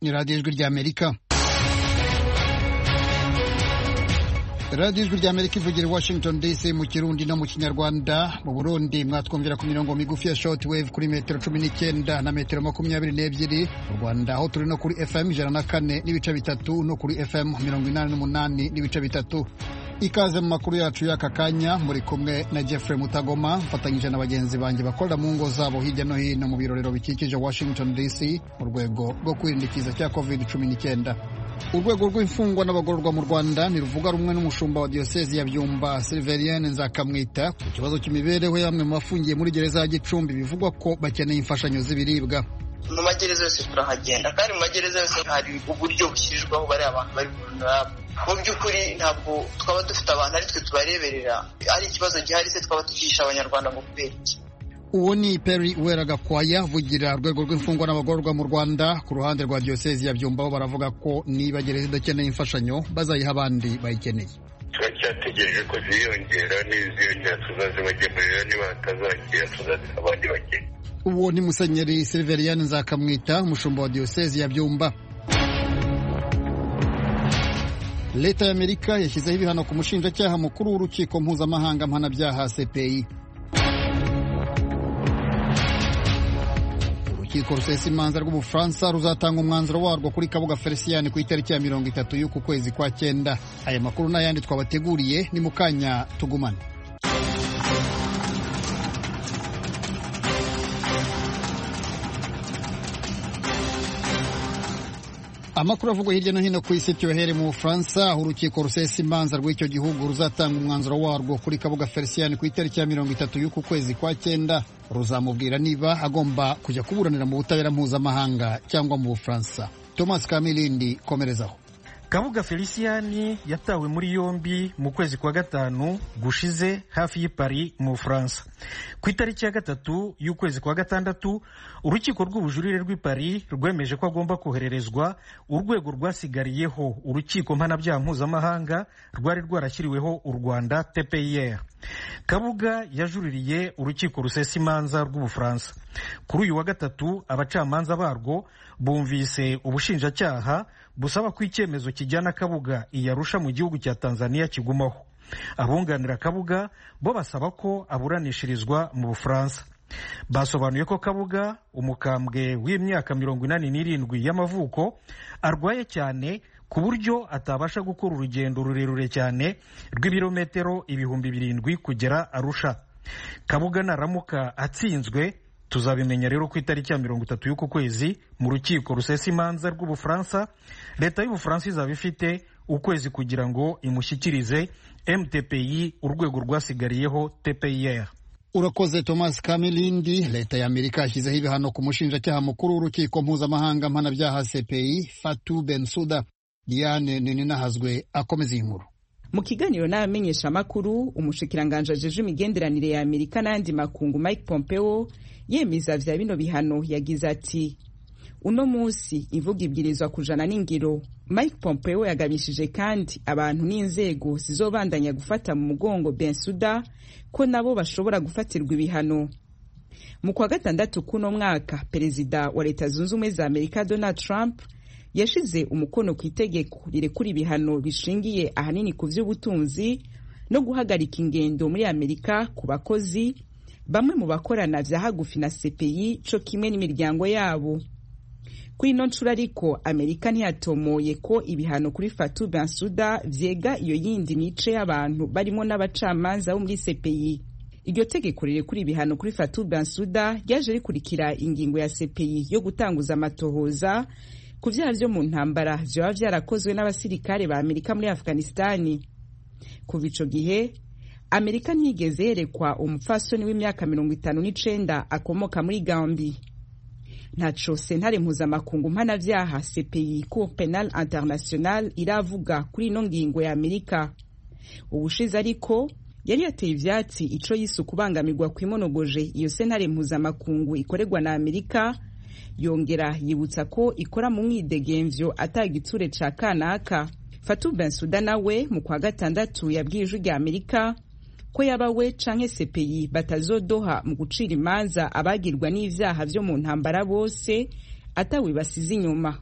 ni radiyo ijwi ry'Amerika. radiyo ijwi ry'Amerika ivugira i Washington DC mu Kirundi no mu Kinyarwanda. Mu Burundi mwatwumvira ku mirongo migufi ya shortwave kuri metero 19 na metero 22. Mu Rwanda aho turi no kuri FM 104 n'ibice bitatu no kuri FM 88 n'ibice bitatu. Ikaze mu makuru yacu y'aka kanya, muri kumwe na Jeffrey Mutagoma mfatanyije na bagenzi banjye bakorera mu ngo zabo hirya no hino mu birorero bikikije Washington DC mu rwego rwo kwirinda ikiza cya COVID-19. Urwego rw'imfungwa n'abagororwa mu Rwanda ntiruvuga rumwe n'umushumba wa Diocese ya Byumba Silverienne Nzakamwita ku kibazo cy'imibereho y'amwe mu bafungiye muri gereza ya Gicumbi bivugwa ko bakeneye imfashanyo z'ibiribwa. Mu magereza yose turahagenda kandi mu magereza yose hari uburyo bushyirwaho bari abantu bari vulnerable. Mu by'ukuri ntabwo twaba dufite abantu ari twe tubareberera, ari ikibazo gihari se twaba tugisha abanyarwanda ngo kubera iki. Uwo ni Perry Uweragakwaya vugira urwego rw'imfungwa n'abagororwa mu Rwanda. Ku ruhande rwa Diocese ya Byumba bo baravuga ko niba gereza idakeneye imfashanyo bazayiha abandi bayikeneye. Turacyategereje ko ziyongera, n'iziyongera tuzazibagemurira, niba batazakira tuzaziha abandi bakeneye. Uwo ni Musenyeri Silverienne Nzakamwita, umushumba wa Diocese ya Byumba. Leta ya Amerika yashyizeho ibihano ku mushinjacyaha mukuru w'urukiko mpuzamahanga mpanabyaha CPI. Urukiko rusesa imanza rw'Ubufaransa ruzatanga umwanzuro warwo kuri Kabuga Felicien ku itariki ya 30 y'uku kwezi kwa 9. Aya makuru n'ayandi twabateguriye ni mu kanya, tugumane. Amakuru avugwa hirya no hino ku isi tyohere mu Bufaransa. Urukiko rusesa imanza rw'icyo gihugu ruzatanga umwanzuro warwo kuri Kabuga Felicien ku itariki ya 30 y'uku kwezi kwa 9. Ruzamubwira niba agomba kujya kuburanira mu butabera mpuzamahanga cyangwa mu Bufaransa. Thomas Kamilindi, komerezaho. Kabuga Felicien yatawe muri yombi mu kwezi kwa 5 gushize hafi y'Paris mu France. Ku itariki ya 3 y'ukwezi kwa 6 urukiko rw'ubujurire rw'i Paris rwemeje ko agomba kohererezwa urwego rwasigariyeho urukiko mpanabyaha mpuzamahanga rwari rwarashyiriweho u Rwanda TPIR. Kabuga yajuririye urukiko rusesa imanza rw'Ubufaransa. Kuri uyu wa 3 abacamanza barwo bumvise ubushinjacyaha busaba ko icyemezo kijyana Kabuga iyarusha mu gihugu cya Tanzania kigumaho. Abunganira Kabuga bo basaba ko aburanishirizwa mu Bufaransa. Basobanuye ko Kabuga, umukambwe w'imyaka 87 y'amavuko, arwaye cyane ku buryo atabasha gukora urugendo rurerure cyane rw'ibirometero 7,000 kugera Arusha. Kabuga naramuka atsinzwe tuzabimenya rero ku itariki ya 30 y'uku kwezi mu rukiko rusesa imanza rw'Ubufaransa. Leta y'Ubufaransa izaba ifite ukwezi kugira ngo imushyikirize MTPI, urwego rwasigariyeho TPIR. Urakoze Thomas Kamilindi. Leta ya Amerika yashyizeho ibihano ku mushinjacyaha mukuru w'urukiko mpuzamahanga mpanabyaha CPI Fatou Bensouda. Diane Ninahazwe akomeza inkuru. Mu kiganiro n'abamenyesha amakuru, umushikiranganje ajeje imigenderanire ya Amerika n'andi makungu Mike Pompeo yemeza vya bino bihano yagize ati: uno munsi ivuga ibwirizwa kujana n'ingiro. Mike Pompeo yagabishije kandi abantu n'inzego zizobandanya gufata mu mugongo Bensouda ko nabo bashobora gufatirwa ibihano. Mu kwa 6 kuno mwaka, perezida wa Leta Zunze Ubumwe za Amerika Donald Trump yashize umukono ku itegeko rirekura ibihano bishingiye ahanini ku vy'ubutunzi no guhagarika ingendo muri Amerika ku bakozi bamwe mu bakorana vya hagufi na CPI co kimwe n'imiryango yabo. Kuri ino ncuro ariko Amerika ntiyatomoye ko ibihano kuri Fatou Bensouda vyega iyo yindi mice y'abantu barimo n'abacamanza bo muri CPI. Iryo tegeko rirekura ibihano kuri Fatou Bensouda ryaje rikurikira ingingo ya CPI yo gutanguza amatohoza ku vyaha vyo mu ntambara vyoba vyarakozwe n'abasirikare ba Amerika muri Afghanistan. Kuva ico gihe Amerika ntiyigeze yerekwa umupfasoni w'imyaka 59 akomoka muri Gambia. Ntaco sentare mpuzamakungu mpanavyaha CPI Cour Penal International iravuga kuri ino ngingo ya Amerika. Ubushize ariko yari yateye ivyatsi ico yisu kubangamirwa kwimonogoje iyo sentare mpuzamakungu ikorerwa na Amerika, yongera yibutsa ko ikora mu mwidegemvyo atagitsure ca kanaka. Fatou Bensouda nawe mu kwa 6 yabwiye ijwi rya Amerika ko yabawe canke CPI batazodoha mu gucira imanza abagirwa n'ivyaha vyo mu ntambara bose atawe basize inyuma.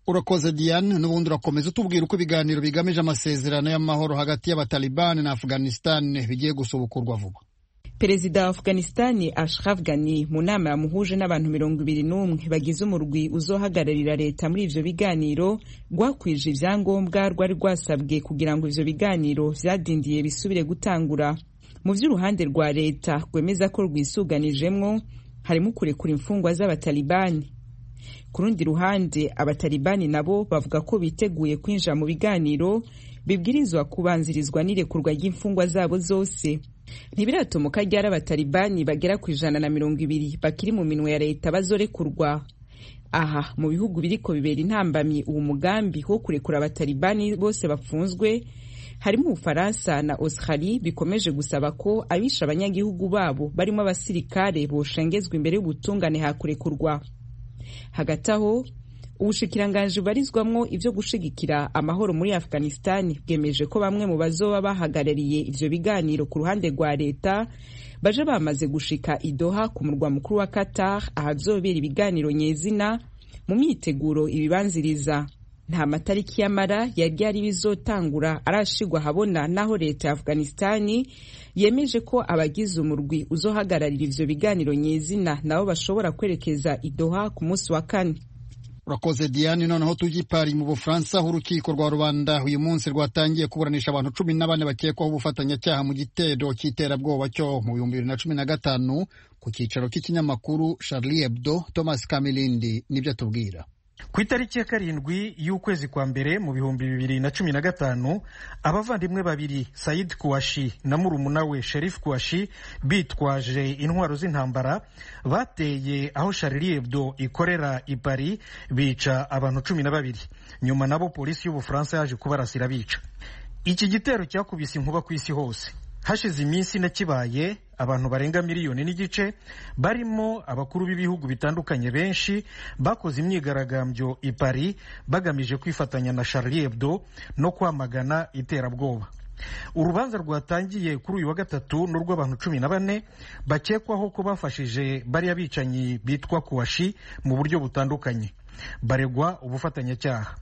Urakoze Diane, n'ubundi urakomeza utubwira uko ibiganiro bigamije amasezerano y'amahoro hagati y'Abatalibani na Afghanistan bigiye gusubukurwa vuba. Perezida wa Afghanistan Ashraf Ghani mu nama yamuhuje n'abantu 21 bagize umurwi uzohagararira leta muri ivyo biganiro rwakwije ivyangombwa rwari rwasabwe kugira ngo ivyo biganiro vyadindiye bisubire gutangura. Mu vy'uruhande rwa leta rwemeza ko rwisuganijemwo harimo kurekura imfungwa z'Abatalibani. Ku rundi ruhande Abatalibani nabo bavuga ko biteguye kwinjira mu biganiro bibwirizwa kubanzirizwa n'irekurwa ry'imfungwa zabo zose. Ntibiratomoka ryari Abatalibani bagera ku 120 bakiri mu minwe ya leta bazorekurwa. Aha mu bihugu biriko bibera intambamyi uwo mugambi wo kurekura Abatalibani bose bapfunzwe harimo Ufaransa na Australia bikomeje gusaba ko abisha abanyagihugu babo barimo abasirikare boshengezwa imbere y'ubutungane hakurekurwa. Hagati aho ubushikiranganje barizwamwo ivyo gushigikira amahoro muri Afghanistan bwemeje ko bamwe mu bazoba bahagarariye ivyo biganiro ku ruhande rwa leta baje bamaze gushika i Doha ku murwa mukuru wa Qatar ahazobera ibiganiro nyezina mu myiteguro ibibanziriza. Nta matariki y'amara yari bizotangura arashigwa habona naho leta ya Afghanistan yemeje ko abagize umurwi uzohagararira ivyo biganiro nyezina nabo bashobora kwerekeza i Doha ku munsi wa kane. Urakoze Diane, noneho tujye Paris mu Bufaransa aho urukiko rwa rubanda uyu munsi rwatangiye kuburanisha abantu 14 bakekwaho ubufatanyacyaha mu gitero cy'iterabwoba cyo mu 2015 ku cyicaro cy'ikinyamakuru Charlie Hebdo. Thomas Kamilindi nibyo atubwira. Ku itariki ya 7 y'ukwezi kwa mbere mu 2015 abavandimwe babiri Said Kouachi na murumuna we Sherif Kouachi bitwaje intwaro z'intambara bateye aho Charlie Hebdo ikorera i Paris bica abantu 12. Nyuma nabo polisi y'Ubufaransa yaje kubarasira bica. Iki gitero cyakubise inkuba ku isi hose. Hashize iminsi na kibaye abantu barenga 1.5 miliyoni barimo abakuru b'ibihugu bitandukanye benshi bakoze imyigaragambyo i Paris bagamije kwifatanya na Charlie Hebdo no kwamagana iterabwoba. Urubanza rwatangiye kuri uyu wa gatatu n'urw'abantu 14 bakekwaho ko bafashije bari abicanyi bitwa Kouachi mu buryo butandukanye. Baregwa ubufatanyacyaha.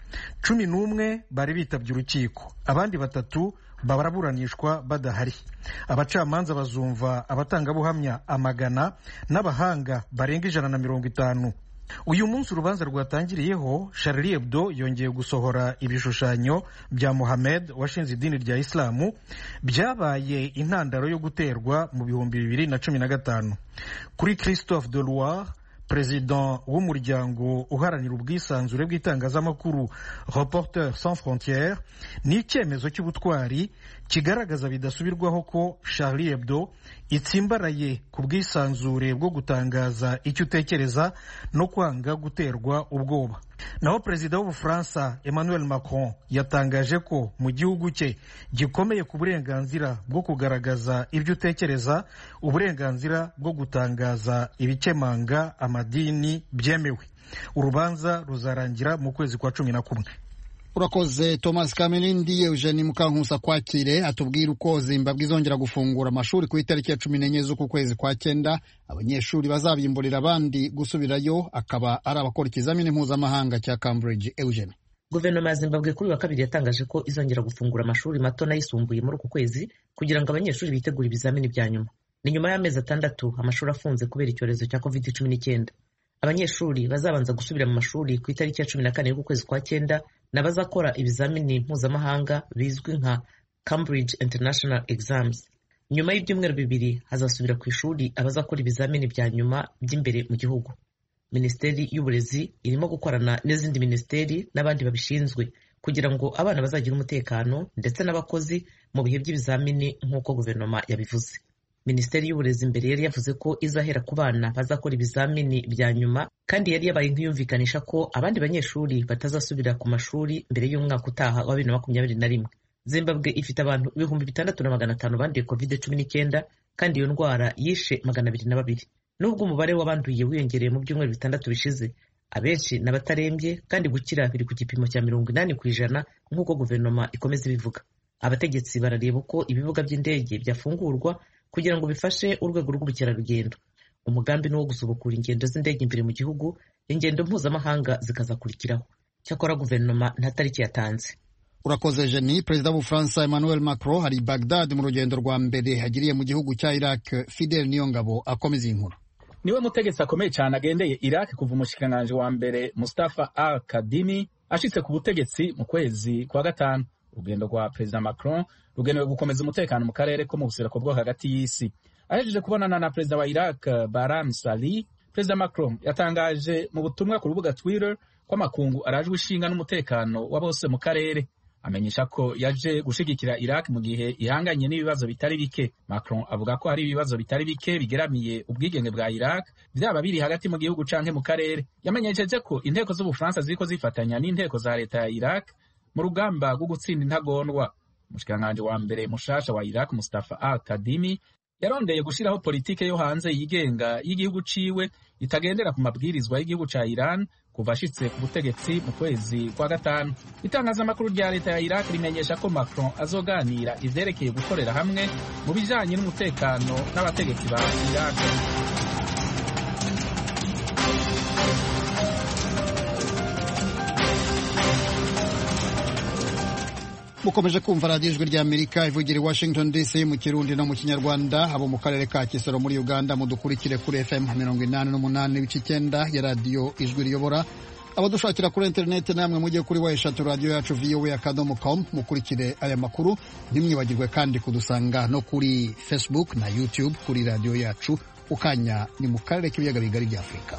11 bari bitabye urukiko, abandi 3 baraburanishwa badahari. Abacamanza bazumva abatangabuhamya amagana n'abahanga barenga 150. Uyu munsi urubanza rwatangiriyeho Charlie Hebdo yongeye gusohora ibishushanyo bya Mohammed washinze idini rya Islamu byabaye intandaro yo guterwa mu 2015. Kuri Christophe Deloire, President w'umuryango uharanira ubwisanzure bw'itangazamakuru Reporters sans frontières, ni icyemezo cy'ubutwari kigaragaza bidasubirwaho ko Charlie Hebdo itsimbaraye ku bwisanzure bwo gutangaza icyo utekereza no kwanga guterwa ubwoba. Naho Perezida w'Ubufaransa Emmanuel Macron yatangaje ko mu gihugu cye gikomeye ku burenganzira bwo kugaragaza ibyo utekereza, uburenganzira bwo gutangaza ibikemanga amadini byemewe. Urubanza ruzarangira mu kwezi kwa 11. Urakoze Thomas Kamilindi. Eugenie Mukankusa kwakire atubwira uko Zimbabwe izongera gufungura amashuri ku itariki ya 14 z'uku kwezi kwa 9. Abanyeshuri bazabimburira abandi gusubirayo akaba ari abakora ikizamini mpuzamahanga cya Cambridge. Eugenie. Guverinoma ya Zimbabwe kuri wa kabiri yatangaje ko izongera gufungura amashuri mato n'ayisumbuye muri uku kwezi kugira ngo abanyeshuri bitegure ibizamini bya nyuma. Ni nyuma y'amezi 6 amashuri afunze kubera icyorezo cya COVID-19. Abanyeshuri bazabanza gusubira mu mashuri ku itariki ya 14 y'ukwezi kwa 9 n'abazakora ibizamini mpuzamahanga bizwi nka Cambridge International Exams. Nyuma y'ibyumweru 2 hazasubira ku ishuri abazakora ibizamini bya nyuma by'imbere mu gihugu. Minisiteri y'Uburezi irimo gukorana n'izindi minisiteri n'abandi babishinzwe kugira ngo abana bazagira umutekano ndetse n'abakozi mu bihe by'ibizamini nk'uko guverinoma yabivuze. Minisiteri y'Uburezi mbere yari yavuze ko izahera ku bana bazakora ibizamini bya nyuma, kandi yari yabaye nk'iyumvikanisha ko abandi banyeshuri batazasubira ku mashuri mbere y'umwaka utaha wa 2021. Zimbabwe ifite abantu 6,500 banduye COVID-19 kandi iyo ndwara yishe 202. Nubwo umubare w'abanduye wiyongereye mu byumweru 6 bishize, abenshi n'abatarembye kandi gukira biri ku gipimo cya 80% nk'uko guverinoma ikomeza ibivuga. Abategetsi barareba uko ibibuga by'indege byafungurwa kugira ngo bifashe urwego rw'ubukerarugendo. Umugambi ni wo gusubukura ingendo z'indege imbere mu gihugu, ingendo mpuzamahanga zikazakurikiraho. cyakora guverinoma nta tariki yatanze. Urakoze Jenny. Perezida w'Ubufaransa Emmanuel Macron hari Baghdad mu rugendo rwa mbere yagiriye mu gihugu cya Iraq. Fidel Niyongabo akomeza inkuru. Niwe mutegetsi akomeye cyane agendeye Iraq kuva umushikiranganji wa mbere Mustafa al-Kadhimi ashitse ku butegetsi mu kwezi kwa gatanu. Urugendo rwa Perezida Macron rugenewe gukomeza umutekano mu karere ko mu buseruko bwo hagati y'isi. Ahejeje kubonana na Perezida wa Iraq Barham Salih, Perezida Macron yatangaje mu butumwa ku rubuga Twitter ko amakungu arajwe ishinga n'umutekano wa bose mu karere. Amenyesha ko yaje gushigikira Iraq mu gihe ihanganye n'ibibazo bitari bike. Macron avuga ko hari ibibazo bitari bike bigeramiye ubwigenge bwa Iraq, byaba biri hagati mu gihugu canke mu karere. Yamenyesheje ko inteko z'Ubufaransa ziriko zifatanya n'inteko za leta ya Iraq mu rugamba rwo gutsinda intagondwa. Umushikiranganji wa mbere mushasha wa Iraq Mustafa al-Kadhimi yarondeye gushiraho politike yo hanze yigenga y'igihugu ciwe itagendera ku mabwirizwa y'igihugu ca Iran kuva ashitse ku butegetsi mu kwezi kwa gatanu. Itangazamakuru rya leta ya Iraq rimenyesha ko Macron azoganira ivyerekeye gukorera hamwe mu bijanye n'umutekano n'abategetsi ba Iraq. Mukomeje kumva radiyo ijwi ry'Amerika ivugira i Washington DC mu Kirundi no mu Kinyarwanda. Abo mu karere ka Kisoro muri Uganda mudukurikire kuri FM 88.9 ya radiyo ijwi riyobora. Abadushakira kuri interineti namwe mujye kuri eshatu radiyo yacu voa.com mukurikire aya makuru. Ntimwibagirwe kandi kudusanga no kuri Facebook na YouTube kuri radiyo yacu. Ukanya ni mu karere k'ibiyaga bigari bya Afurika.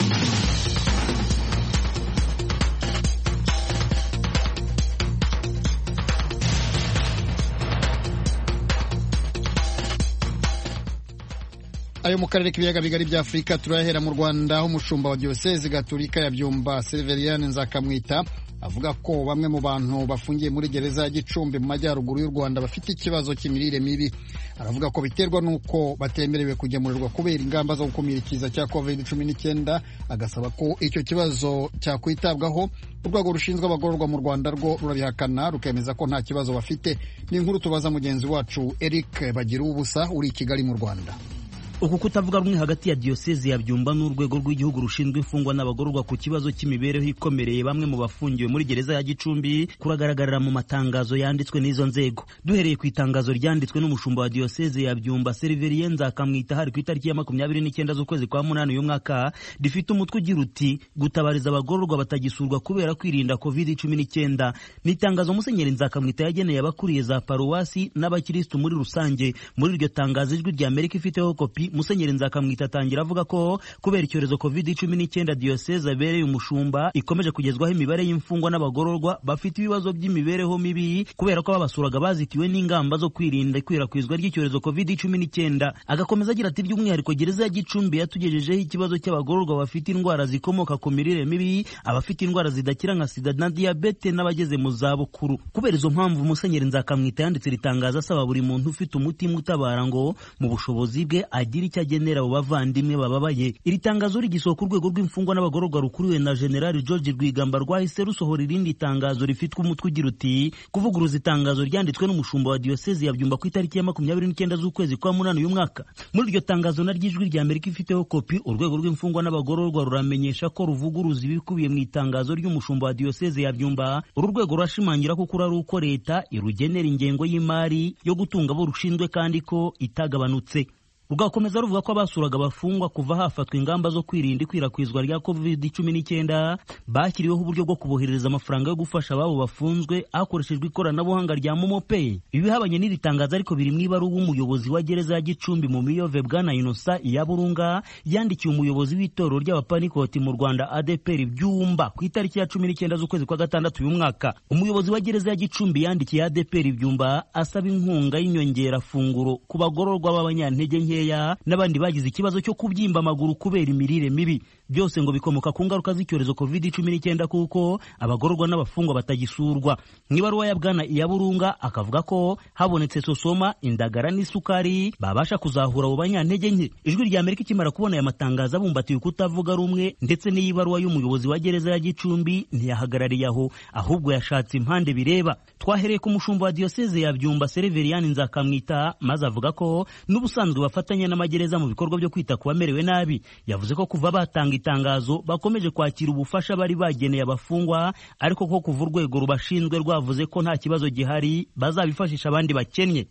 Ayo mu karere k'ibiyaga bigari bya Afurika turahera mu Rwanda aho umushumba wa Diyosezi Gatolika ya Byumba Silveriane Nzakamwita avuga ko bamwe mu bantu bafungiye muri gereza ya Gicumbi mu majyaruguru y'u Rwanda bafite ikibazo cy'imirire mibi. Aravuga ko biterwa n'uko batemerewe kugemurirwa kubera ingamba zo gukumira ikiza cya COVID-19. Agasaba ko icyo kibazo cyakwitabwaho. Urwego rushinzwe abagororwa mu Rwanda rwo rurabihakana rukemeza ko nta kibazo bafite. Ni inkuru tubaza mugenzi wacu Eric Bagiruwubusa uri i Kigali mu Rwanda. Uku kutavuga rumwe hagati ya Diyosezi ya Byumba n'urwego rw'igihugu rushinzwe imfungwa n'abagororwa ku kibazo cy'imibereho ikomereye bamwe mu bafungiwe muri gereza ya Gicumbi kuragaragarira mu matangazo yanditswe n'izo nzego. Duhereye ku itangazo ryanditswe n'umushumba wa Diyosezi ya Byumba Silveriane Nzakamwita hari ku itariki ya 29 z'ukwezi kwa 8 uyu mwaka, rifite umutwe ugira uti gutabariza abagororwa batagisurwa kubera kwirinda COVID-19. Ni itangazo Musenyeri Nzakamwita yageneye abakuriye za paruwasi n'abakristo muri rusange. Muri iryo tangazo ijwi rya Amerika ifiteho kopi, Musenyeri Nzakamwita atangira avuga ko kubera icyorezo COVID-19 Diyoseze abereye umushumba ikomeje kugezwaho imibare y'imfungwa n'abagororwa bafite ibibazo by'imibereho mibi kubera ko babasuraga bazitiwe n'ingamba zo kwirinda ikwirakwizwa ry'icyorezo COVID-19. Agakomeza agira ati by'umwihariko gereza ya Gicumbi yatugejejeho ikibazo cy'abagororwa bafite indwara zikomoka ku mirire mibi, abafite indwara zidakira nka sida na diabete n'abageze mu zabukuru. Kubera izo mpamvu Musenyeri Nzakamwita yanditse ritangaza asaba buri muntu ufite umutima utabara ngo mu bushobozi bwe agira icyo agenera abo bavandimwe bababaye. Iri tangazo rigisohoka urwego rw'imfungwa n'abagororwa rukuriwe na General George Rwigamba rwahise rusohora irindi tangazo rifitwe umutwe ugira uti kuvuguruza itangazo ryanditswe n'umushumba wa Diyosezi ya Byumba ku itariki ya 29 z'ukwezi kwa 8 uyu mwaka. Muri iryo tangazo naryo ijwi rya Amerika ifiteho kopi, urwego rw'imfungwa n'abagororwa ruramenyesha ko ruvuguruza ibikubiye mu itangazo ry'umushumba wa Diyosezi ya Byumba. Uru rwego rurashimangira ko kuri ari uko leta irugenera ingengo y'imari yo gutunga abo rushinzwe kandi ko itagabanutse. Rugakomeza ruvuga ko abasuraga abafungwa kuva hafatwa ingamba zo kwirinda ikwirakwizwa rya COVID-19 bashyiriweho uburyo bwo kuboherereza amafaranga yo gufasha ababo bafunzwe hakoreshejwe ikoranabuhanga rya Momo Pay. Ibi habanye n'iri tangazo ariko biri mu ibaruwa umuyobozi wa gereza ya Gicumbi mu Miyove Bwana Innocent Iyaburunga yandikiye umuyobozi w'itorero ry'abapanikoti mu Rwanda ADPR Byumba ku itariki ya 19 z'ukwezi kwa gatandatu uyu mwaka. Umuyobozi wa gereza ya Gicumbi yandikiye ADPR Byumba asaba inkunga y'inyongera funguro ku bagororwa b'abanyantege nkeya n'abandi bagize ikibazo cyo kubyimba amaguru kubera imirire mibi. Byose ngo bikomoka ku ngaruka z'icyorezo COVID-19 kuko abagororwa n'abafungwa batagisurwa. Mu ibaruwa ya Bwana Iyaburunga akavuga ko habonetse sosoma, indagara n'isukari babasha kuzahura abo banyantege nke. Ijwi rya Amerika ikimara kubona aya matangazo abumbatiye kutavuga rumwe ndetse n'iyibaruwa y'umuyobozi wa gereza ya Gicumbi ntiyahagarariye aho, ahubwo yashatse impande bireba. Twahereye ku mushumba wa Diyoseze ya Byumba Silveriane Nzakamwita maze avuga ko n'ubusanzwe bafata bufatanye n'amagereza mu bikorwa byo kwita ku bamerewe nabi. Yavuze ko kuva batanga itangazo bakomeje kwakira ubufasha bari bageneye abafungwa, ariko ko kuva urwego rubashinzwe rwavuze ko nta kibazo gihari bazabifashisha abandi bakennye.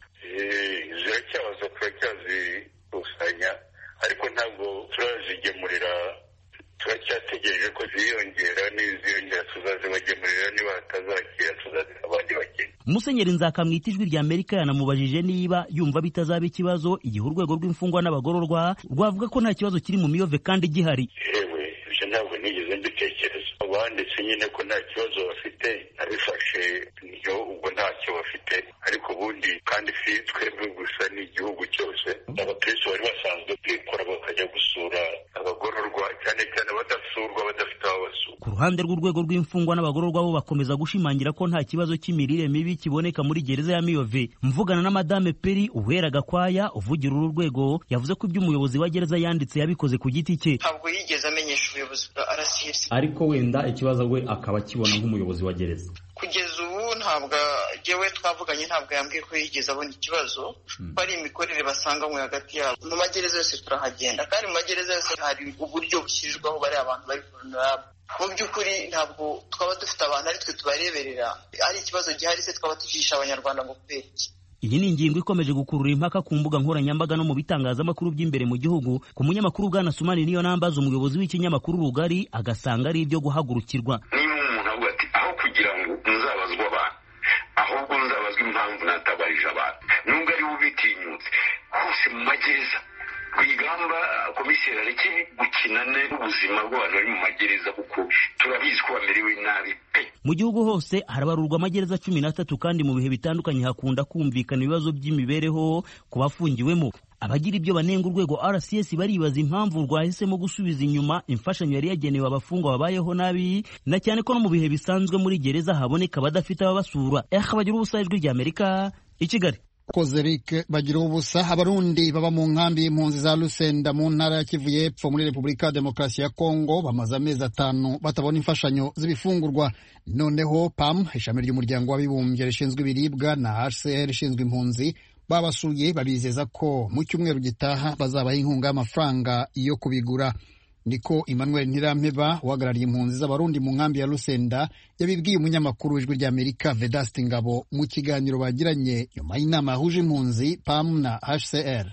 Ziracyaza turacyazikusanya ariko ntabwo turazigemurira, turacyategereje ko ziyongera, n'iziyongera tuzazibagemurira, niba hatazakira tuzaziha abandi bakennye. Musenyeri Nzakamwita ijwi rya Amerika yanamubajije niba yumva bitazaba ikibazo igihe urwego rw'imfungwa n'abagororwa rwavuga ko nta kibazo kiri mu miyove kandi gihari. Yewe ibyo ntabwo nigeze mbitekereza. Abanditse nyine ko nta kibazo bafite abifashe niyo ubwo ntacyo bafite, ariko ubundi kandi si twebwe gusa n'igihugu cyose. Abakristo bari basanzwe kwikora bakajya gusura abagororwa, cyane cyane badasurwa, badafite aho basura. Ku ruhande rw'urwego rw'imfungwa n'abagororwa bo bakomeza gushimangira ko nta kibazo cy'imirire mibi kiboneka muri gereza ya Miyove. Mvugana na Madame Peri Uwera Gakwaya uvugira uru rwego, yavuze ko ibyo umuyobozi wa gereza yanditse yabikoze ku giti cye. Ntabwo yigeze amenyesha ubuyobozi bwa RCS, ariko wenda ikibazo we akaba kibona nk'umuyobozi wa gereza. Kugeza ubu ntabwo jewe twavuganye, ntabwo yambwiye ko yigeze abona ikibazo, bari imikorere basanganywe hagati yabo. Mu magereza yose turahagenda, kandi mu magereza yose hari uburyo bushyirwaho bari abantu bari vulnerable. Mu by'ukuri ntabwo twaba dufite abantu ari twe tubareberera, ari ikibazo gihari se twaba tujisha abanyarwanda ngo kubera iki. Iyi ni ingingo ikomeje gukurura impaka ku mbuga nkoranyambaga no mu bitangazamakuru by'imbere mu gihugu. Ku munyamakuru Bwana Sumani niyo nambaza umuyobozi w'ikinyamakuru Rugari agasanga ari ibyo guhagurukirwa. Niba umuntu avuga ati aho kugira ngo nzabazwa abantu, ahubwo nzabazwa impamvu natabarije abantu, nubwo ari ubitinyutse hose mu magereza, kwigamba komiseri areke gukina n'ubuzima bw'abantu bari mu magereza, kuko turabizi ko bamerewe nabi pe. Mu gihugu hose harabarurwa amagereza 13 kandi mu bihe bitandukanye hakunda kumvikana ibibazo by'imibereho ku bafungiwemo. Abagira ibyo banenga urwego RCS baribaza impamvu rwahisemo gusubiza inyuma imfashanyo yari yagenewe abafungwa babayeho nabi, na cyane ko no mu bihe bisanzwe muri gereza haboneka abadafite ababasura. Bagira ubusa ijwi rya Amerika i Kigali. Kozeric Bagira ubusa. Abarundi baba mu nkambi y'impunzi za Lusenda mu ntara ya Kivu y'Epfo muri Repubulika ya Demokarasi ya Kongo bamaze amezi 5 batabona imfashanyo z'ibifungurwa. Noneho PAM, ishami ry'umuryango w'abibumbye rishinzwe ibiribwa, na HCR ishinzwe impunzi babasuye babizeza ko mu cyumweru gitaha bazabaha inkunga y'amafaranga yo kubigura. Niko Emmanuel Ntirampeba uhagarariye impunzi z'abarundi mu nkambi ya Lusenda yabibwiye umunyamakuru w'ijwi rya Amerika Vedaste Ngabo mu kiganiro bagiranye nyuma y'inama yahuje impunzi PAM na HCR.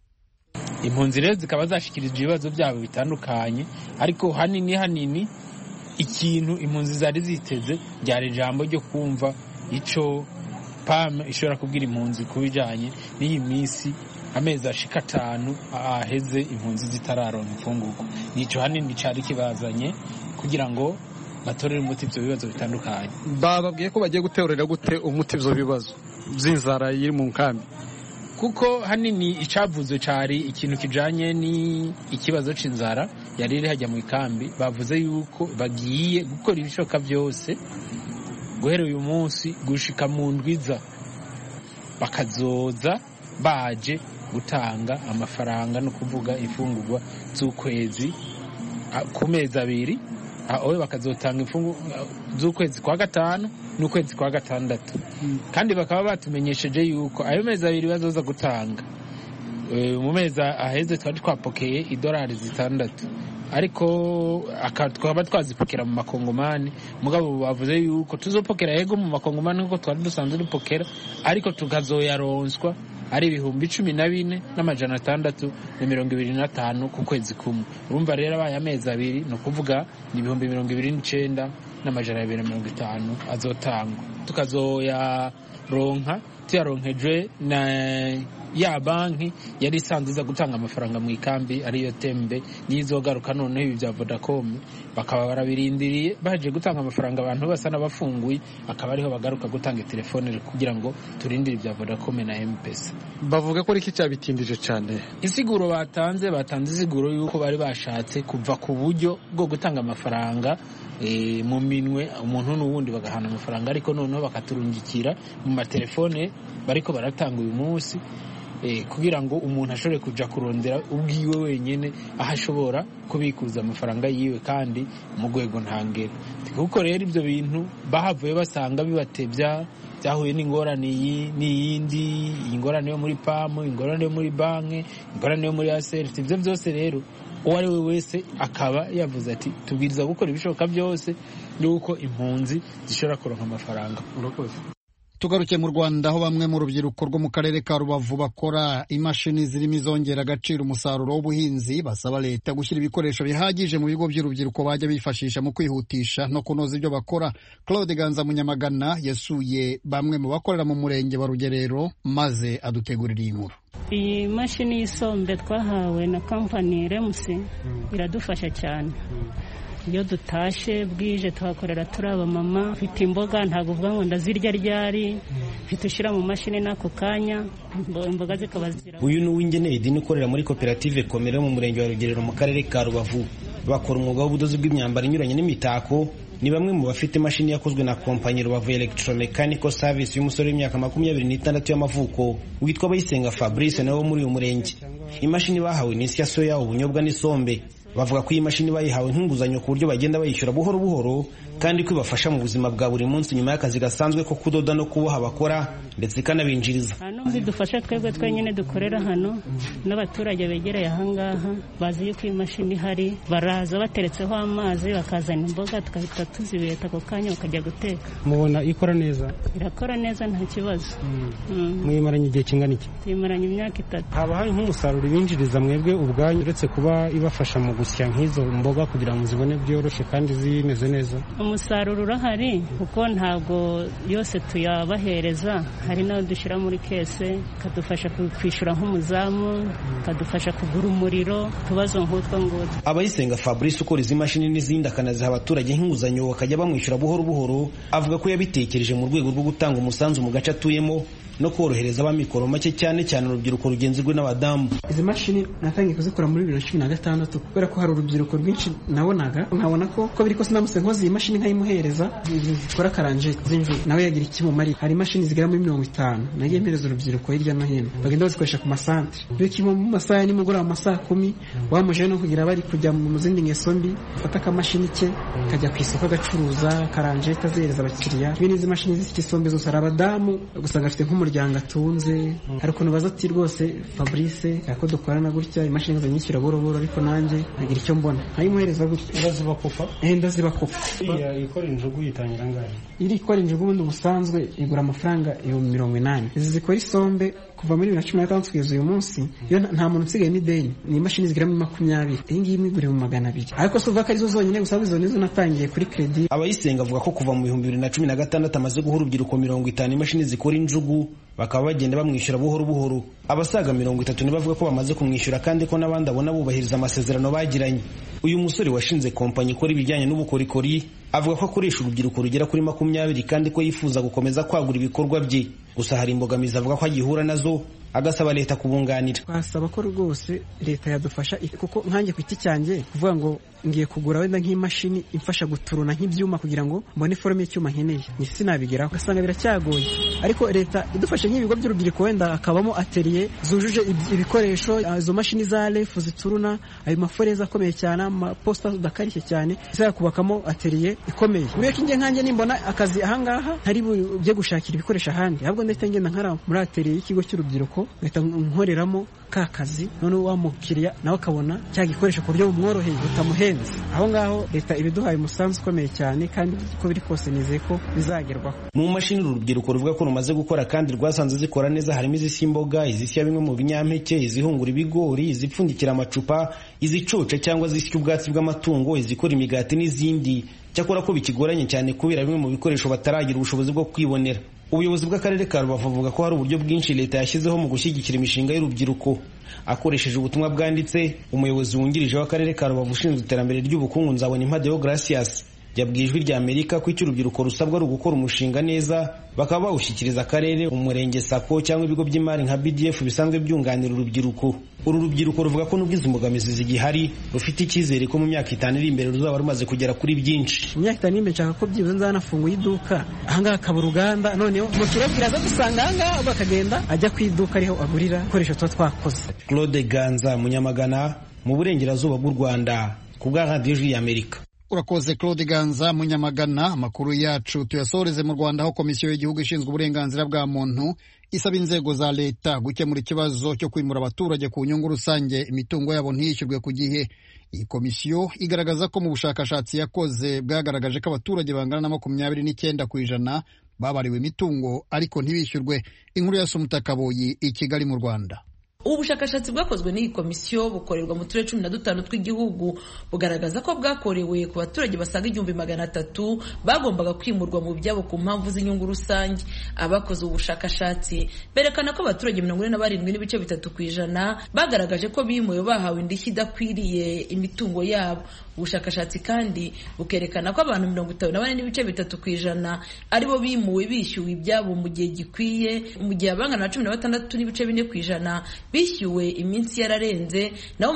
Impunzi rero zikaba zashikirije ibibazo byabo bitandukanye, ariko hanini ikintu impunzi zari ziteze ryari ijambo ryo kumva ico PAM ishobora kubwira impunzi kubijanye n'iyi minsi amezi ashika 5 aheze impunzi zitararonka imfungurwa. Nico hanini cari kibazanye kugira ngo batorere umuti ivyo bibazo bitandukanye. Bababwiye ko bagiye guterera gute umuti ivyo bibazo by'inzara iri mu nkambi, kuko hanini icavuze cari ikintu kijanye ni ikibazo c'inzara yari iri hajya mu ikambi. Bavuze yuko bagiye gukora ibishoka byose guhera uyu munsi gushika mu ndwiza bakazoza baje gutanga amafaranga, no kuvuga ifungurwa z'ukwezi ku mezi 2, aho bakazotanga ifungurwa z'ukwezi kwa 5 n'ukwezi kwa 6. Kandi bakaba batumenyesheje yuko ayo mezi 2 bazoza gutanga mu mezi aheze twari twapokeye $6, ariko twaba twazipokera mu makongomani. Mugabo bavuze yuko tuzopokera yego mu makongomani nkuko twari dusanzwe dupokera, ariko tukazoyaronswa ari ibihumbi 14,625 ku kwezi kumwe. Urumva rero abaye amezi 2 no kuvuga ni ibihumbi 29,250 azotangwa. Tukazoyaronka tuyaronkejwe na ya banki yari isanzwe gutanga amafaranga mu ikambi ariyo Tembe, nizogaruka noneho ibi bya Vodacom bakaba barabirindiriye baje gutanga amafaranga abantu basa n'abafunguye, akaba ariho bagaruka gutanga telefone kugira ngo turindire ibya Vodacom na M-Pesa. Bavuga ko iki cyabitindije cyane. Insiguro batanze insiguro yuko bari bashatse kuva ku buryo bwo gutanga amafaranga mu minwe umuntu n'uwundi bagahana amafaranga, ariko noneho bakaturungikira mu matelefone bariko baratanga uyu munsi, kugira ngo umuntu ashobore kuja kurondera ubwiwe wenyene aho ashobora kubikuza amafaranga yiwe kandi mu rwego ntangere. Kuko rero ibyo bintu bahavuye basanga bibatebya byahuye n'ingorane n'iyindi, ingorane yo muri pamu, ingorane yo muri banki, ingorane yo muri aseriti. Ibyo byose rero uwo ari we wese akaba yavuze ati tubwiriza gukora ibishoboka byose yuko impunzi zishobora kuronka amafaranga. Tugaruke mu Rwanda aho bamwe mu rubyiruko rwo mu karere ka Rubavu bakora imashini zirimo izongera agaciro umusaruro w'ubuhinzi, basaba leta gushyira ibikoresho bihagije mu bigo by'urubyiruko bajya bifashisha mu kwihutisha no kunoza ibyo bakora. Claude Ganza Munyamagana yasuye bamwe mu bakorera mu murenge wa Rugerero maze adutegurira iyi nkuru. Iyi mashini y'isombe twahawe na kampani Remusi iradufasha cyane. Iyo dutashe bwije tuhakorera turi abamama, mfite imboga ntabwo uvuga ngo ndazirya ryari, mfite ushyira mu mashini n'ako kanya imboga zikaba zira. Uyu ni Uwingene Edini ukorera muri koperative Komera mu murenge wa Rugerero mu karere ka Rubavu. Bakora umwuga w'ubudozi bw'imyambaro inyuranye n'imitako. Ni bamwe mu bafite imashini yakozwe na kompanyi Rubavu Electromechanical Service y'umusore w'imyaka 26 y'amavuko witwa Bayisenga Fabrice nawe muri uyu murenge. Imashini bahawe ni isya soya, ubunyobwa n'isombe. Bavuga ko iyi mashini bayihawe nk'inguzanyo ku buryo bagenda bayishyura buhoro buhoro kandi ko ibafasha mu buzima bwa buri munsi nyuma y'akazi gasanzwe ko kudoda no kuboha bakora ndetse ikanabinjiriza. Hano bidufasha twebwe twenyine dukorera hano n'abaturage begereye ahangaha bazi yuko iyi mashini ihari, baraza bateretseho amazi bakazana imboga tukahita tuzibeta ako kanya bakajya guteka. Mubona ikora neza? Irakora neza nta kibazo. Mwimaranye igihe kingana iki? Tuyimaranye imyaka 3. Haba hari nk'umusaruro ibinjiriza mwebwe ubwanyu uretse kuba ibafasha mu gusya nk'izo mboga kugira ngo zibone byoroshye kandi zimeze neza? Umusaruro urahari kuko ntabwo yose tuyabahereza, hari nayo dushyira muri kese kadufasha kwishyura nk'umuzamu, kadufasha kugura umuriro, tubazo nk'utwo ngutwo. Abayisenga Fabrice ukora izi mashini n'izindi akanaziha abaturage nk'inguzanyo bakajya bamwishyura buhoro buhoro, avuga ko yabitekereje mu rwego rwo gutanga umusanzu mu gace atuyemo no korohereza abamikoro make cyane cyane urubyiruko rugenzurwe n'abadamu. Izi mashini natangiye kuzikora muri 2016 kubera ko hari urubyiruko rwinshi nabonaga, nkabona ko biri ko sinamuse nkoze iyi mashini nkayimuhereza zikora karanje zinjye nawe yagira ikimumari. Hari imashini zigera muri 50 nagiye mpereza urubyiruko hirya no hino bagenda bazikoresha ku masantre, byo mu masaha nimugoroba mu masaha 10 wamuje no kugira bari kujya mu zindi ngeso mbi, fata akamashini ke kajya ku isoko gacuruza karanje tazihereza abakiriya. Ibi nizi mashini zifite isombe zose hari abadamu gusanga afite umuryango atunze, hari ukuntu baza ati rwose Fabrice ako dukorana gutya imashini zanyishyura boro boro ariko nanjye nagira icyo mbona nkayimuhereza gutya. Ndazibakopa? Ndazibakopa. Ikora injugu yitangira ngahe? Iri ikora injugu ubundi ubusanzwe igura amafaranga 80. Izi zikora isombe kuva muri 2015 kugeza uyu munsi yo nta muntu usigaye n'ideni, ni imashini zigera muri 20. Iyi ngiyi imigure mu 200 ariko so vaka arizo zonyine gusa izo nizo natangiye kuri credit. Abayisenga avuga ko kuva mu 2016 amaze guhura urubyiruko 50 imashini zikora injugu bakaba bagenda bamwishyura buhoro buhoro. Abasaga 30 ni bavuga ko bamaze kumwishyura kandi ko n'abandi abona bubahiriza amasezerano bagiranye. Uyu musore washinze kompanyi ikora ibijyanye n'ubukorikori avuga ko akoresha urubyiruko rugera kuri 20 kandi ko yifuza gukomeza kwagura ibikorwa bye. Gusa hari imbogamizi avuga ko agihura nazo, agasaba leta kubunganira. Twasaba ko rwose leta yadufasha kuko nkanjye ku giti cyanjye kuvuga ngo ngiye kugura wenda nk'imashini imfasha guturuna nk'ibyuma kugira ngo mbone forume y'icyuma nkeneye ni sinabigeraho, ugasanga biracyagoye. Ariko leta idufashe nk'ibigo by'urubyiruko wenda akabamo atelier zujuje ibikoresho, izo mashini za lefu zituruna, ayo maforeza akomeye cyane, amaposta udakarishye cyane, izakubakamo atelier ikomeye. Buriya kinje nkanjye nimbona akazi ahangaha ntari byo gushakira ibikoresho ahandi, ahubwo ndahita ngenda nkara muri atelier y'ikigo cy'urubyiruko ngahita nkoreramo ka kazi, none wa mukiriya nawe akabona cya gikoresho ku buryo bumworoheye butamuhenze. Aho ngaho leta ibiduhaye umusanzu ukomeye cyane kandi uko biri kose nizeye ko bizagerwaho. Mu mashini urubyiruko ruvuga ko rumaze gukora kandi rwasanze zikora neza harimo izisya imboga, izisya bimwe mu binyampeke, izihungura ibigori, izipfundikira amacupa, izicoca cyangwa zisya ubwatsi bw'amatungo, izikora imigati n'izindi. Cyakora ko bikigoranye cyane kubera bimwe mu bikoresho bataragira ubushobozi bwo kwibonera. Ubuyobozi bw'akarere ka Rubavu buvuga ko hari uburyo bwinshi leta yashyizeho mu gushyigikira imishinga y'urubyiruko. Akoresheje ubutumwa bwanditse, umuyobozi wungirije w'akarere ka Rubavu ushinzwe iterambere ry'ubukungu Nzabonimpa Deogratias yabwiye Ijwi rya Amerika ko icyo urubyiruko rusabwa ari ugukora umushinga neza bakaba bawushyikiriza akarere, umurenge, sako cyangwa ibigo by'imari nka BDF bisanzwe byunganira urubyiruko. Uru rubyiruko ruvuga ko nubwo izi mbogamizi zigihari rufite icyizere ko mu myaka 5 iri imbere ruzaba rumaze kugera kuri byinshi. Mu myaka 5 iri imbere nshaka ko byibuze nzanafunguye iduka ahangaha akaba uruganda, noneho umukiriya biraza gusanga ahangaha bakagenda ajya ku iduka ariho agurira ibikoresho tuba twakoze. Claude Ganza Munyamagana mu burengerazuba bw'u Rwanda ku bwa Radio Ijwi y'Amerika. urakoze Claude Ganza Munyamagana. Amakuru yacu tuyasoreze mu Rwanda, aho komisiyo y'igihugu ishinzwe uburenganzira bwa muntu isaba inzego za leta gukemura ikibazo cyo kwimura abaturage ku nyungu rusange imitungo yabo ntiyishyurwe ku gihe. Iyi komisiyo igaragaza ko mu bushakashatsi yakoze bwagaragaje ko abaturage bangana na 29% babariwe imitungo ariko ntibishyurwe. Inkuru ya Sumuta Kaboyi i Kigali mu Rwanda. Ubu bushakashatsi bwakozwe n'iyi komisiyo bukorerwa mu turere 15 tw'igihugu bugaragaza ko bwakorewe ku baturage basaga 300 bagombaga kwimurwa mu byabo ku mpamvu z'inyungu rusange. Abakoze ubu bushakashatsi berekana ko abaturage 47.3% bagaragaje ko bimuwe bahawe indishyi idakwiriye imitungo yabo. Ubushakashatsi kandi bukerekana ko abantu 54.3% aribo bimuwe bishyuwe ibyabo mu gihe gikwiye, mu gihe abangana na 16.4% bishyuwe iminsi yararenze, naho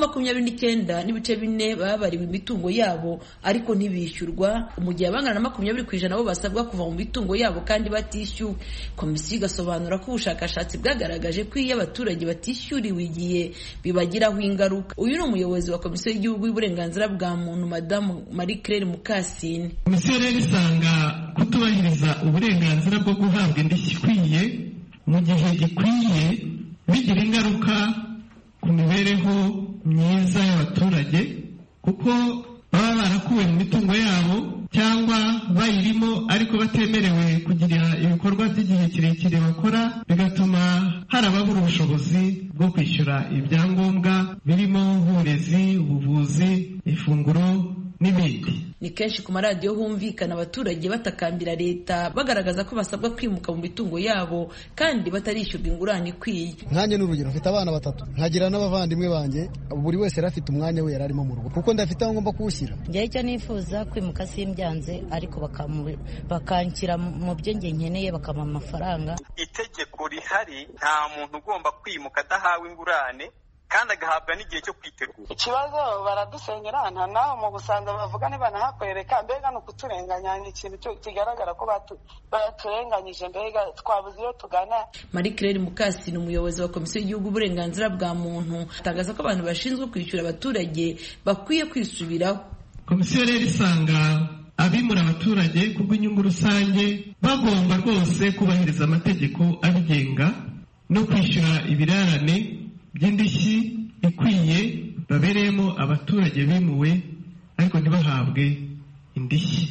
29.4% babariwe imitungo yabo ariko ntibishyurwa, mu gihe abangana na 20% bo basabwa kuva mu mitungo yabo kandi batishyuwe. Komisiyo igasobanura ko ubushakashatsi bwagaragaje ko iyo abaturage batishyuriwe igihe bibagiraho ingaruka. Uyu ni umuyobozi wa Komisiyo y'Igihugu y'Uburenganzira bwa muntu Madamu Marie Claire Mukasine. Komisiyo rero isanga kutubahiriza uburenganzira bwo guhabwa indishyi ikwiye mu gihe gikwiye bigira ingaruka ku mibereho myiza y'abaturage, kuko baba barakuwe mu mitungo yabo cyangwa bayirimo ariko batemerewe kugira ibikorwa by'igihe kirekire bakora, bigatuma hari ababura ubushobozi bwo kwishyura ibyangombwa birimo uburezi, ubuvuzi, ifunguro n'ibindi. Ni kenshi ku maradiyo humvikana abaturage batakambira leta bagaragaza ko basabwa kwimuka mu mitungo yabo kandi batarishyurwa ingurane ikwiye. Nkanjye n'urugero, mfite abana 3 nkagira n'abavandimwe banjye, buri wese yari afite umwanya we yararimo mu rugo kuko ndafite aho ngomba kuwushyira. Njye icyo nifuza kwimuka simbyanze, ariko bakanshyira mu byo njye nkeneye bakampa amafaranga. Itegeko rihari nta muntu ugomba kwimuka adahawe ingurane kandi agahabwa n'igihe cyo kwitegura. Ikibazo baradusenyera, nta naho mu Busanza bavuga ntibanahakwereka, mbega no kuturenganya ni ikintu kigaragara ko baturenganyije, mbega twabuze iyo tugana. Marie Claire Mukasine, umuyobozi wa Komisiyo y'Igihugu y'Uburenganzira bwa muntu, atangaza ko abantu bashinzwe kwishyura abaturage bakwiye kwisubiraho. Komisiyo rero isanga abimura abaturage ku bw'inyungu rusange bagomba rwose kubahiriza amategeko abigenga no kwishyura ibirarane by'indishyi ikwiye babereyemo abaturage bimuwe ariko ntibahabwe indishyi.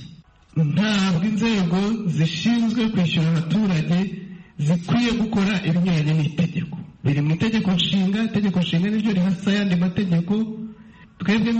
Ntabwo inzego zishinzwe kwishyura abaturage zikwiye gukora ibinyuranye n'itegeko. Biri mu itegeko nshinga, itegeko nshinga niryo rihasa ayandi mategeko. Twebwe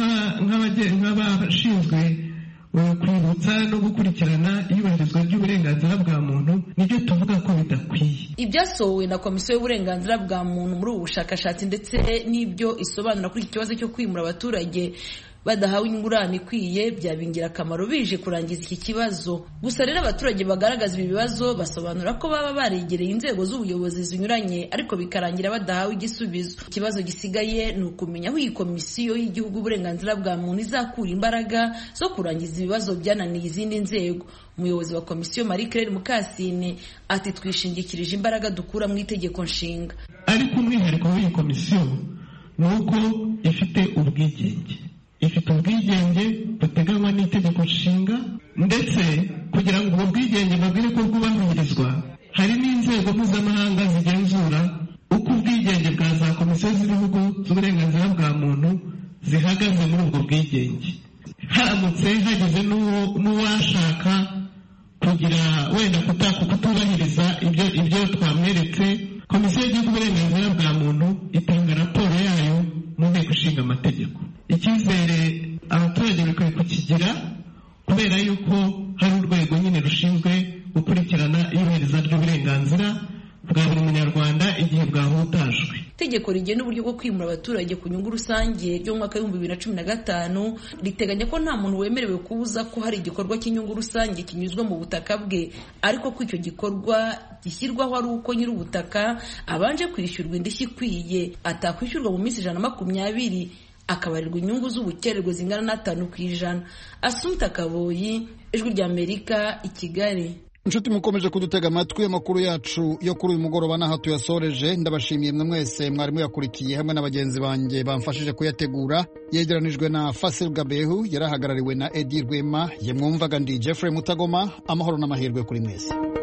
nk'abashinzwe kwibutsa no gukurikirana iyubahirizwa ry'uburenganzira bwa muntu nibyo tuvuga ko bidakwiye. Ibyasohowe na Komisiyo y'Uburenganzira bwa muntu muri ubu bushakashatsi ndetse n'ibyo isobanura kuri iki kibazo cyo kwimura abaturage badahawe ingurane ikwiye byaba ingirakamaro bije kurangiza iki kibazo. Gusa rero abaturage bagaragaza ibi bibazo basobanura ko baba baregereye inzego z'ubuyobozi zinyuranye ariko bikarangira badahawe igisubizo. Ikibazo gisigaye ni ukumenya aho iyi Komisiyo y'Igihugu y'Uburenganzira bwa muntu izakura imbaraga zo kurangiza ibibazo byananiye izindi nzego. Umuyobozi wa Komisiyo Marie Claire Mukasine ati twishingikirije imbaraga dukura mu itegeko nshinga. Ariko umwihariko w'iyi komisiyo ni uko ifite ubwigenge. Ifite ubwigenge buteganywa n'itegeko nshinga, ndetse kugira ngo ubwo bwigenge babwire ko bwubahirizwa hari n'inzego mpuzamahanga zigenzura uko ubwigenge bwa za komisiyo z'ibihugu z'uburenganzira bwa muntu zihagaze muri ubwo bwigenge. Haramutse hageze n'uwashaka kugira wenda kutubahiriza ibyo twamweretse, Komisiyo y'Igihugu y'Uburenganzira bwa muntu itanga raporo yayo mu nteko ishinga amategeko. Icyizere abaturage bakwiye kukigira kubera yuko hari urwego nyine rushinzwe gukurikirana iyubahiriza ry'uburenganzira bwa buri munyarwanda igihe bwahutajwe. Itegeko rigena uburyo bwo kwimura abaturage ku nyungu rusange ryo mu mwaka w'2015 riteganya ko nta muntu wemerewe kubuza ko hari igikorwa cy'inyungu rusange kinyuzwa mu butaka bwe, ariko ko icyo gikorwa gishyirwaho ari uko nyiri ubutaka abanje kwishyurwa indishyi ikwiye, atakwishyurwa mu minsi 120 akabarirwa inyungu z'ubukererwe zingana na 5%. Asumta Kaboyi, Ijwi ry'Amerika, i Kigali. inshuti mukomeje kudutega amatwi, amakuru yacu yo kuri uyu mugoroba n'aho tuyasoreje. Ndabashimiye mwe mwese mwari muyakurikiye hamwe na bagenzi banjye bamfashije kuyategura. Yegeranijwe na Fasil Gabehu, yarahagarariwe na Edi Rwema. Ye mwumvaga ndi Jeffrey Mutagoma. Amahoro n'amahirwe kuri mwese.